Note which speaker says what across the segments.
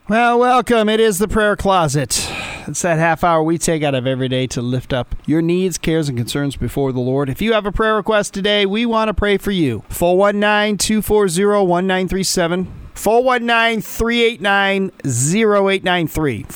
Speaker 1: Well, welcome. It is the Prayer Closet. It's that half hour we take out of every day to lift up your needs, cares, and concerns before the Lord. If you have a prayer request today, we want to pray for you. 419-240-1937. 419-389-0893.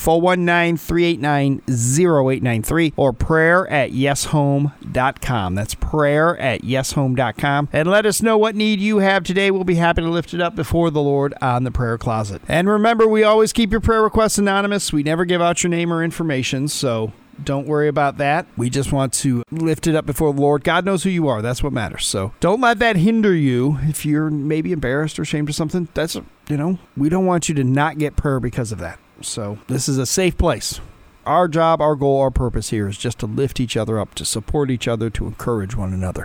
Speaker 1: 419-389-0893. Or prayer@yeshome.com. That's prayer@yeshome.com. And let us know what need you have today. We'll be happy to lift it up before the Lord on the Prayer Closet. And remember, we always keep your prayer requests anonymous. We never give out your name or information, so don't worry about that. We just want to lift it up before the Lord. God knows who you are. That's what matters. So don't let that hinder you if you're maybe embarrassed or ashamed of something. That's, we don't want you to not get prayer because of that. So this is a safe place. Our job, our goal, our purpose here is just to lift each other up, to support each other, to encourage one another.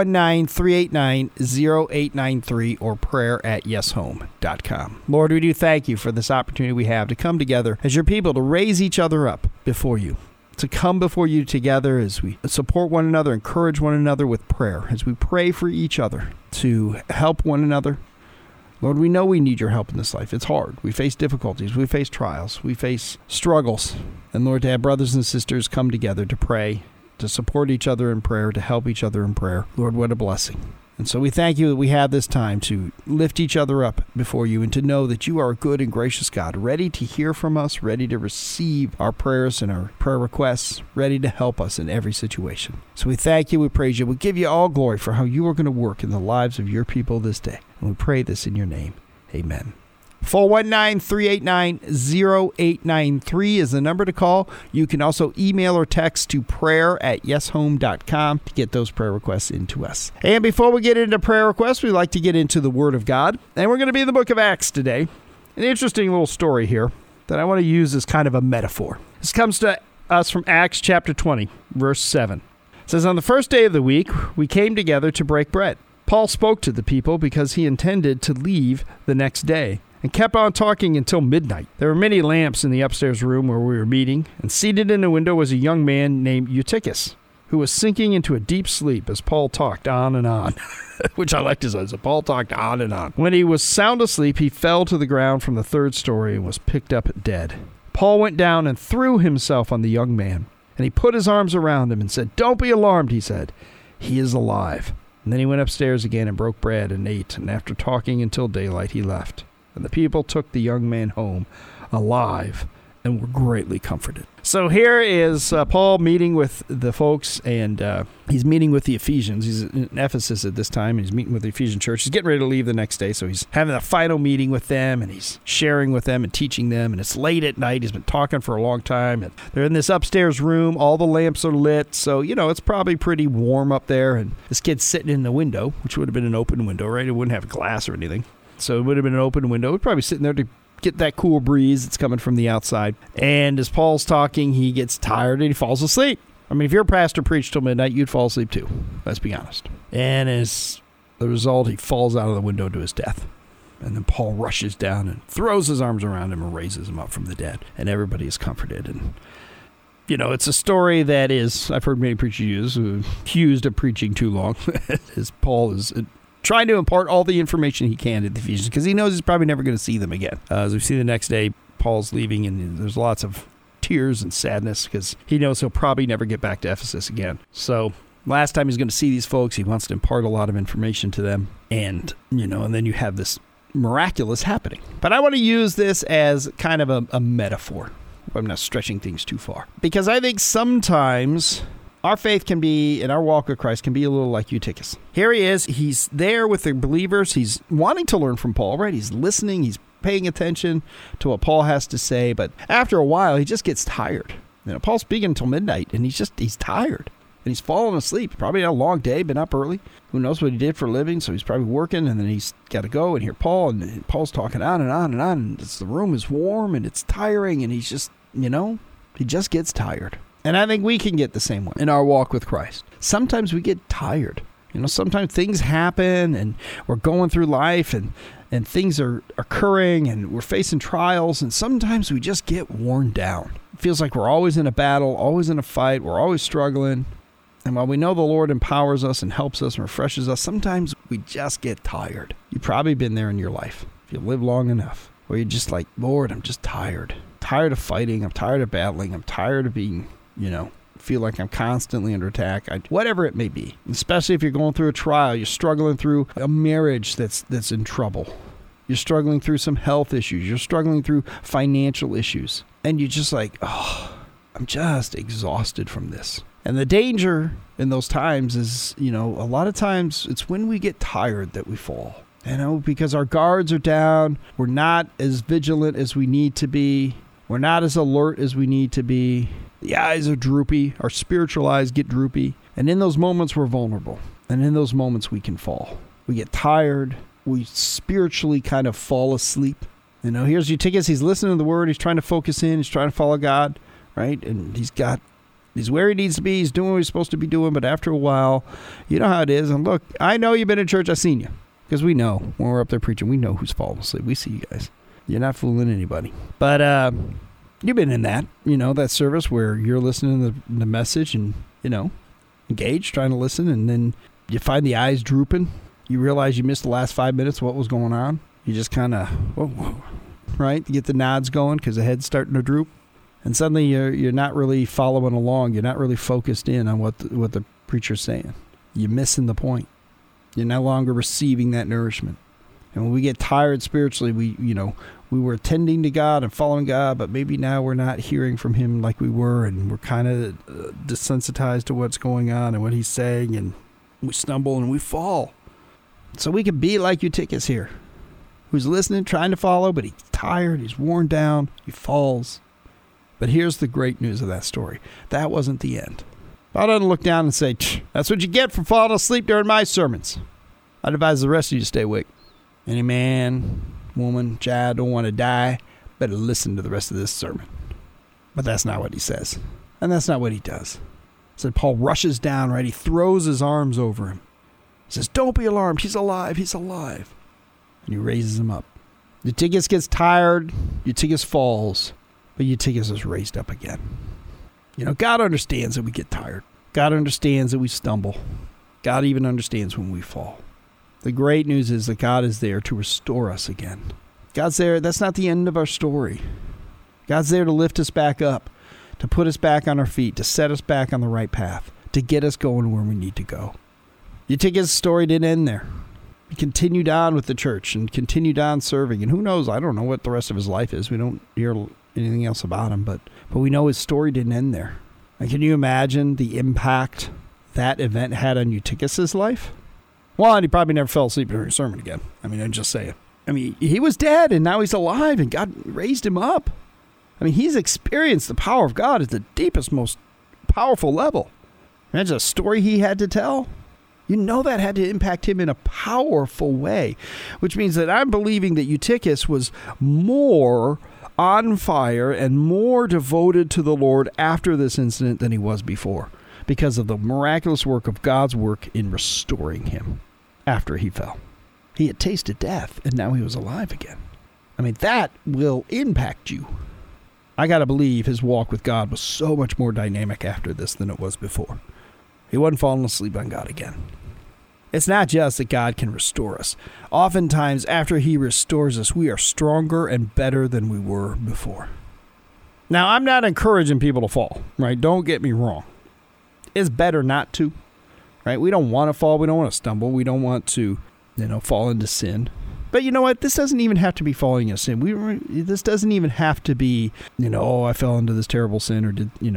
Speaker 1: 419-389-0893 or prayer@yeshome.com. Lord, we do thank you for this opportunity we have to come together as your people to raise each other up before you. To come before you together as we support one another, encourage one another with prayer, as we pray for each other to help one another. Lord, we know we need your help in this life. It's hard. We face difficulties. We face trials. We face struggles. And Lord, to have brothers and sisters come together to pray, to support each other in prayer, to help each other in prayer. Lord, what a blessing. And so we thank you that we have this time to lift each other up before you and to know that you are a good and gracious God, ready to hear from us, ready to receive our prayers and our prayer requests, ready to help us in every situation. So we thank you, we praise you, we give you all glory for how you are going to work in the lives of your people this day. And we pray this in your name. Amen. 419-389-0893 is the number to call. You can also email or text to prayer@yeshome.com to get those prayer requests into us. And before we get into prayer requests, we like to get into the Word of God. And we're going to be in the book of Acts today. An interesting little story here that I want to use as kind of a metaphor. This comes to us from Acts chapter 20, verse 7. It says, "On the first day of the week, we came together to break bread. Paul spoke to the people because he intended to leave the next day, and kept on talking until midnight. There were many lamps in the upstairs room where we were meeting, and seated in a window was a young man named Eutychus, who was sinking into a deep sleep as Paul talked on and on." Which I like to say, so Paul talked on and on. "When he was sound asleep, he fell to the ground from the third story and was picked up dead. Paul went down and threw himself on the young man, and he put his arms around him and said, 'Don't be alarmed,' he said. 'He is alive.' And then he went upstairs again and broke bread and ate, and after talking until daylight, he left. And the people took the young man home alive and were greatly comforted." So here is Paul meeting with the folks, and he's meeting with the Ephesians. He's in Ephesus at this time, and he's meeting with the Ephesian church. He's getting ready to leave the next day, so he's having a final meeting with them, and he's sharing with them and teaching them, and it's late at night. He's been talking for a long time, and they're in this upstairs room. All the lamps are lit, so, it's probably pretty warm up there, and this kid's sitting in the window, which would have been an open window, right? It wouldn't have glass or anything. So it would have been an open window. We're probably sitting there to get that cool breeze that's coming from the outside. And as Paul's talking, he gets tired and he falls asleep. I mean, if your pastor preached till midnight, you'd fall asleep too. Let's be honest. And as the result, he falls out of the window to his death. And then Paul rushes down and throws his arms around him and raises him up from the dead. And everybody is comforted. And, it's a story that is, I've heard many preachers use, accused of preaching too long, as Paul is trying to impart all the information he can to the Ephesians, because he knows he's probably never going to see them again. As we see the next day, Paul's leaving, and there's lots of tears and sadness, because he knows he'll probably never get back to Ephesus again. So last time he's going to see these folks, he wants to impart a lot of information to them, and, and then you have this miraculous happening. But I want to use this as kind of a metaphor. I'm not stretching things too far, because I think sometimes our faith can be, and our walk with Christ can be a little like Eutychus. Here he is. He's there with the believers. He's wanting to learn from Paul, right? He's listening. He's paying attention to what Paul has to say. But after a while, he just gets tired. Paul's speaking until midnight, and he's tired. And he's fallen asleep. Probably had a long day, been up early. Who knows what he did for a living, so he's probably working, and then he's got to go and hear Paul, and Paul's talking on and on and on. And the room is warm, and it's tiring, and he's just, he just gets tired. And I think we can get the same way in our walk with Christ. Sometimes we get tired. Sometimes things happen and we're going through life and things are occurring and we're facing trials, and sometimes we just get worn down. It feels like we're always in a battle, always in a fight, we're always struggling. And while we know the Lord empowers us and helps us and refreshes us, sometimes we just get tired. You've probably been there in your life if you live long enough. where you're just like, Lord, I'm just tired. Tired of fighting. I'm tired of battling. I'm tired of being, feel like I'm constantly under attack. Whatever it may be. Especially if you're going through a trial, you're struggling through a marriage that's in trouble. You're struggling through some health issues. You're struggling through financial issues. And you're just like, I'm just exhausted from this. And the danger in those times is, a lot of times it's when we get tired that we fall. Because our guards are down. We're not as vigilant as we need to be. We're not as alert as we need to be. The eyes are droopy. Our spiritual eyes get droopy. And in those moments, we're vulnerable. And in those moments, we can fall. We get tired. We spiritually kind of fall asleep. Here's Eutychus. He's listening to the word. He's trying to focus in. He's trying to follow God, right? And he's where he needs to be. He's doing what he's supposed to be doing. But after a while, you know how it is. And look, I know you've been in church. I've seen you. Because we know when we're up there preaching, we know who's falling asleep. We see you guys. You're not fooling anybody. But you've been in that, that service where you're listening to the message and, engaged, trying to listen. And then you find the eyes drooping. You realize you missed the last 5 minutes of what was going on. You just kind of, right? You get the nods going because the head's starting to droop. And suddenly you're not really following along. You're not really focused in on what the preacher's saying. You're missing the point. You're no longer receiving that nourishment. And when we get tired spiritually, we were attending to God and following God, but maybe now we're not hearing from him like we were, and we're kind of desensitized to what's going on and what he's saying, and we stumble and we fall. So we can be like Eutychus here, who's listening, trying to follow, but he's tired, he's worn down, he falls. But here's the great news of that story. That wasn't the end. I don't look down and say, that's what you get for falling asleep during my sermons. I'd advise the rest of you to stay awake. Any man, woman, child don't want to die, better listen to the rest of this sermon. But that's not what he says. And that's not what he does. So Paul rushes down, right? He throws his arms over him. He says, don't be alarmed. He's alive. He's alive. And he raises him up. Eutychus gets tired. Eutychus falls. But Eutychus is raised up again. God understands that we get tired. God understands that we stumble. God even understands when we fall. The great news is that God is there to restore us again. God's there. That's not the end of our story. God's there to lift us back up, to put us back on our feet, to set us back on the right path, to get us going where we need to go. Eutychus' story didn't end there. He continued on with the church and continued on serving. And who knows? I don't know what the rest of his life is. We don't hear anything else about him, but we know his story didn't end there. And can you imagine the impact that event had on Eutychus' life? Well, and he probably never fell asleep during a sermon again. I'm just saying. He was dead and now he's alive and God raised him up. He's experienced the power of God at the deepest, most powerful level. Imagine a story he had to tell. That had to impact him in a powerful way, which means that I'm believing that Eutychus was more on fire and more devoted to the Lord after this incident than he was before, because of the miraculous work of God's work in restoring him after he fell. He had tasted death, and now he was alive again. That will impact you. I got to believe his walk with God was so much more dynamic after this than it was before. He wasn't falling asleep on God again. It's not just that God can restore us. Oftentimes, after he restores us, we are stronger and better than we were before. Now, I'm not encouraging people to fall, right? Don't get me wrong. It's better not to, right? We don't want to fall. We don't want to stumble. We don't want to, fall into sin. But you know what? This doesn't even have to be falling into sin. This doesn't even have to be, I fell into this terrible sin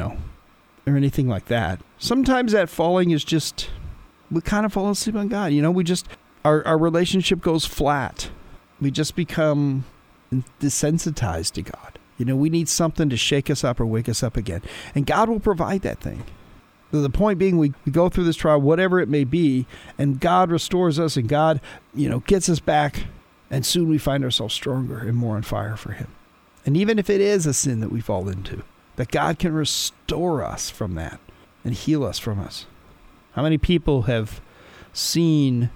Speaker 1: or or anything like that. Sometimes that falling is just, we kind of fall asleep on God. Our relationship goes flat. We just become desensitized to God. We need something to shake us up or wake us up again. And God will provide that thing. The point being, we go through this trial, whatever it may be, and God restores us and God, gets us back. And soon we find ourselves stronger and more on fire for him. And even if it is a sin that we fall into, that God can restore us from that and heal us from us. How many people have seen,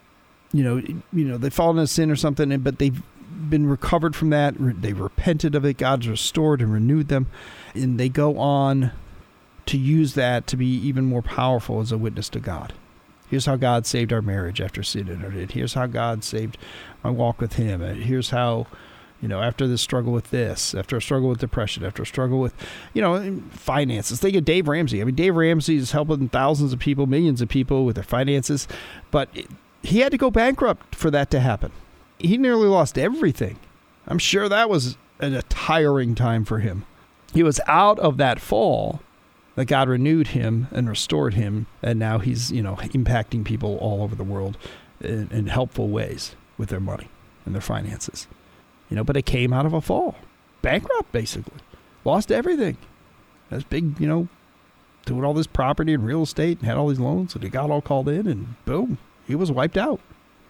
Speaker 1: they've fallen into sin or something, but they've been recovered from that. They repented of it. God's restored and renewed them. And they go on to use that to be even more powerful as a witness to God. Here's how God saved our marriage after sin entered it. Here's how God saved my walk with him. Here's how, After this struggle with this, after a struggle with depression, after a struggle with, finances. Think of Dave Ramsey. I mean, Dave Ramsey is helping thousands of people, millions of people with their finances, but he had to go bankrupt for that to happen. He nearly lost everything. I'm sure that was a tiring time for him. He was out of that fall that God renewed him and restored him, and now he's, impacting people all over the world in helpful ways with their money and their finances. But it came out of a fall. Bankrupt, basically. Lost everything. That's big, doing all this property and real estate and had all these loans, and he got all called in, and boom, he was wiped out.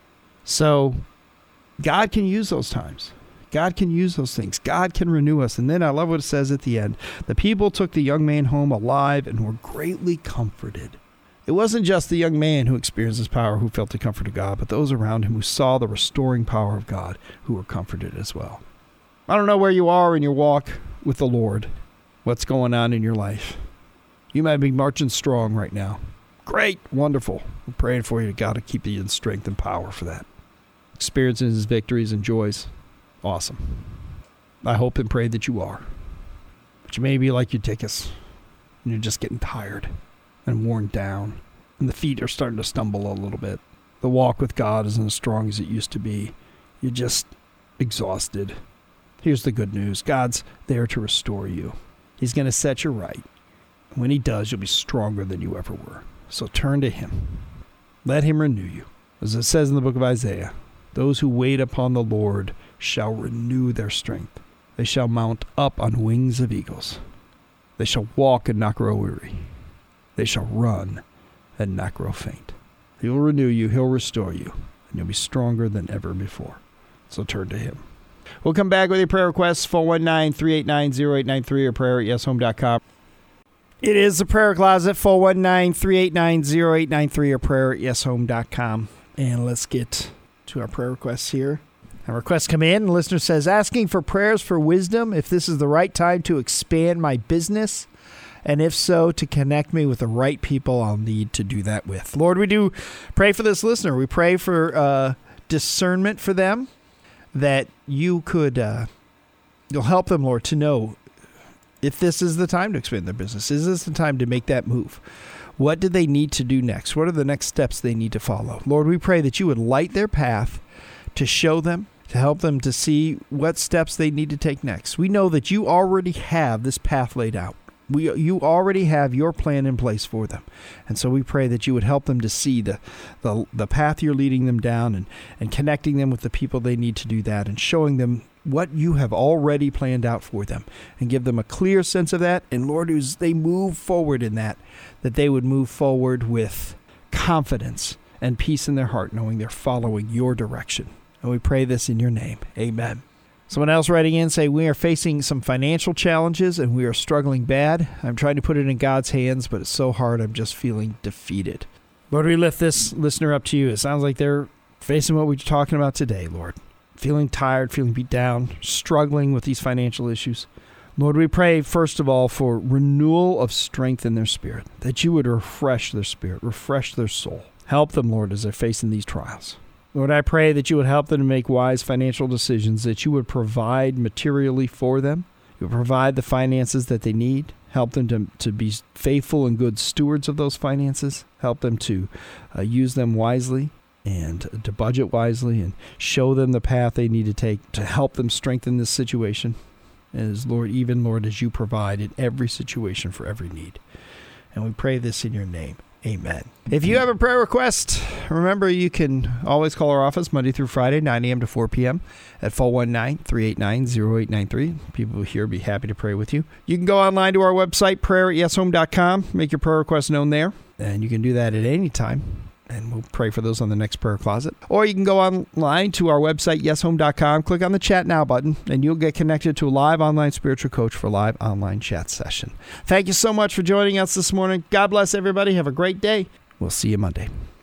Speaker 1: So God can use those times. God can use those things. God can renew us. And then I love what it says at the end. The people took the young man home alive and were greatly comforted. It wasn't just the young man who experienced his power who felt the comfort of God, but those around him who saw the restoring power of God who were comforted as well. I don't know where you are in your walk with the Lord, what's going on in your life. You might be marching strong right now. Great, wonderful. I'm praying for you, God, to keep you in strength and power for that. Experiencing his victories and joys. Awesome. I hope and pray that you are. But you may be like Eutychus, and you're just getting tired and worn down, and the feet are starting to stumble a little bit. The walk with God isn't as strong as it used to be. You're just exhausted. Here's the good news. God's there to restore you. He's going to set you right. When he does, you'll be stronger than you ever were. So turn to him. Let him renew you. As it says in the book of Isaiah, those who wait upon the Lord shall renew their strength. They shall mount up on wings of eagles. They shall walk and not grow weary. They shall run and not grow faint. He will renew you. He'll restore you. And you'll be stronger than ever before. So turn to him. We'll come back with your prayer requests, 419-389-0893 or prayer@yeshome.com. It is the Prayer Closet, 419-389-0893 or prayer@yeshome.com. And let's get to our prayer requests here. Our requests come in. The listener says, asking for prayers for wisdom, if this is the right time to expand my business, and if so, to connect me with the right people I'll need to do that with. Lord, we do pray for this listener. We pray for discernment for them, that you could, you'll help them, Lord, to know if this is the time to expand their business. Is this the time to make that move? What do they need to do next? What are the next steps they need to follow? Lord, we pray that you would light their path, to show them, to help them to see what steps they need to take next. We know that you already have this path laid out. You already have your plan in place for them. And so we pray that you would help them to see the path you're leading them down, and connecting them with the people they need to do that, and showing them what you have already planned out for them, and give them a clear sense of that. And Lord, as they move forward in that they would move forward with confidence and peace in their heart, knowing they're following your direction. And we pray this in your name. Amen. Someone else writing in say, we are facing some financial challenges and we are struggling bad. I'm trying to put it in God's hands, but it's so hard. I'm just feeling defeated. Lord, we lift this listener up to you. It sounds like they're facing what we're talking about today, Lord. Feeling tired, feeling beat down, struggling with these financial issues. Lord, we pray, first of all, for renewal of strength in their spirit, that you would refresh their spirit, refresh their soul. Help them, Lord, as they're facing these trials. Lord, I pray that you would help them to make wise financial decisions, that you would provide materially for them. You would provide the finances that they need. Help them to be faithful and good stewards of those finances. Help them to use them wisely and to budget wisely, and show them the path they need to take to help them strengthen this situation. As Lord, even Lord, as you provide in every situation for every need. And we pray this in your name. Amen. If you have a prayer request, remember you can always call our office Monday through Friday, 9 a.m. to 4 p.m. at 419-389-0893. People here will be happy to pray with you. You can go online to our website, prayer@yeshome.com. Make your prayer request known there. And you can do that at any time. And we'll pray for those on the next prayer closet. Or you can go online to our website, yeshome.com, click on the Chat Now button, and you'll get connected to a live online spiritual coach for a live online chat session. Thank you so much for joining us this morning. God bless everybody. Have a great day. We'll see you Monday.